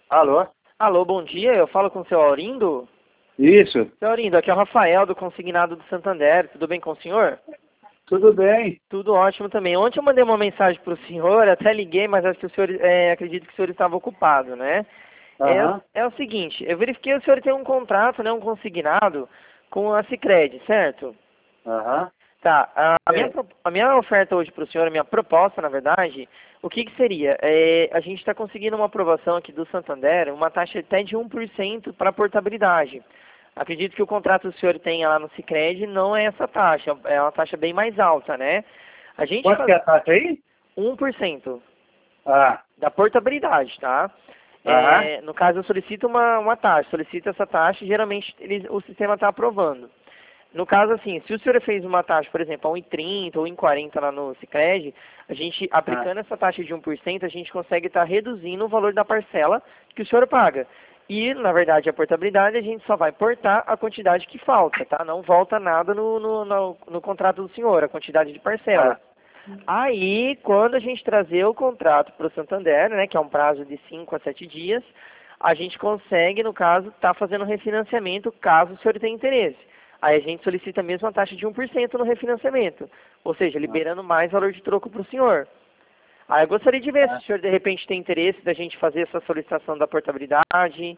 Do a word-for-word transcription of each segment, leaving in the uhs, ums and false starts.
Alô? Alô, bom dia, eu falo com o seu Aurindo? Isso. Seu Aurindo, aqui é o Rafael do Consignado do Santander, tudo bem com o senhor? Tudo bem? Tudo ótimo também. Ontem eu mandei uma mensagem para o senhor, até liguei, mas acho que o senhor, é, acredito que o senhor estava ocupado, né? Aham. É, é o seguinte, eu verifiquei que o senhor tem um contrato, né, um consignado com a Sicredi, certo? Aham. Tá, a, a minha, É. pro- a minha oferta hoje para o senhor, a minha proposta, na verdade, o que que seria? É, a gente está conseguindo uma aprovação aqui do Santander, uma taxa até de um por cento para portabilidade. Acredito que o contrato que o senhor tem lá no Sicredi não é essa taxa, é uma taxa bem mais alta, né? A gente Quanto que faz é a taxa aí? um por cento Ah. da portabilidade, tá? Aham. É, no caso, eu solicito uma, uma taxa, solicito essa taxa e geralmente eles, o sistema está aprovando. No caso, assim, se o senhor fez uma taxa, por exemplo, a um e trinta ou um e quarenta lá no Sicredi, a gente, Ah. aplicando essa taxa de um por cento, a gente consegue estar reduzindo o valor da parcela que o senhor paga. E, na verdade, a portabilidade, a gente só vai portar a quantidade que falta, tá? Não volta nada no, no, no, no contrato do senhor, a quantidade de parcela. Ah. Aí, quando a gente trazer o contrato para o Santander, né, que é um prazo de cinco a sete dias, a gente consegue, no caso, estar fazendo refinanciamento caso o senhor tenha interesse. Aí a gente solicita mesmo a taxa de um por cento no refinanciamento, ou seja, liberando mais valor de troco para o senhor. Aí eu gostaria de ver se Ah. o senhor de repente tem interesse da gente fazer essa solicitação da portabilidade.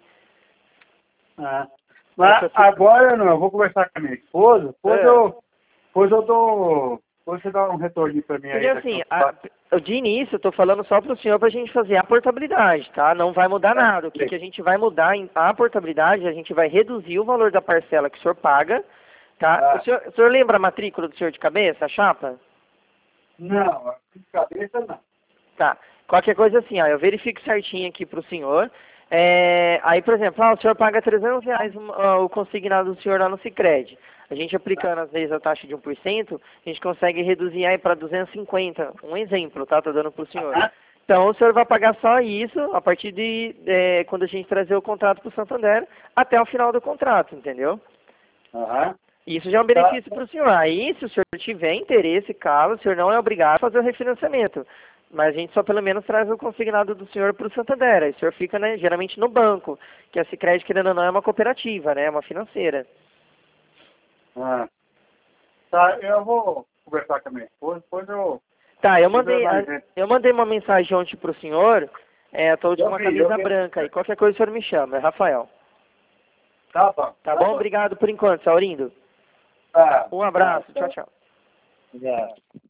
Ah. É que Mas eu fico... agora não, eu vou conversar com a minha esposa, depois É. eu, depois eu dou, depois você dá um retorno pra mim Porque aí daqui a assim, uns a- quatro. de início eu estou falando só para o senhor para a gente fazer a portabilidade, tá? Não vai mudar Ah. nada. O que, que a gente vai mudar em a portabilidade, a gente vai reduzir o valor da parcela que o senhor paga, tá? O Ah. senhor, o senhor lembra a matrícula do senhor de cabeça, a chapa? Não, de cabeça não. Tá. Qualquer coisa assim, ó, eu verifico certinho aqui para o senhor. É, aí, por exemplo, ah, o senhor paga trezentos reais um, ah, o consignado do senhor lá no Sicredi. A gente aplicando, às vezes, a taxa de um por cento, a gente consegue reduzir aí para duzentos e cinquenta. Um exemplo, tá? Tô dando para o senhor. Aham. Então, o senhor vai pagar só isso a partir de, é, quando a gente trazer o contrato para o Santander, até o final do contrato, entendeu? Aham. Isso já é um Tá. benefício para o senhor. Aí, se o senhor tiver interesse, caso, o senhor não é obrigado a fazer o refinanciamento. Mas a gente só pelo menos traz o consignado do senhor para o Santander. Aí o senhor fica, né, geralmente no banco, que a Sicredi, querendo ou não, é uma cooperativa, né, é uma financeira. Ah. Tá, eu vou conversar com a minha esposa, depois eu, Tá, eu depois eu mandei, mais a- ver. eu mandei uma mensagem ontem para o senhor, é, tô de Eu uma vi, eu camisa vi. branca aí. Qualquer coisa o senhor me chama, é Rafael. Tá bom. Tá bom? Obrigado por enquanto, Saurindo. Tá. Um abraço, tchau, tchau. Já.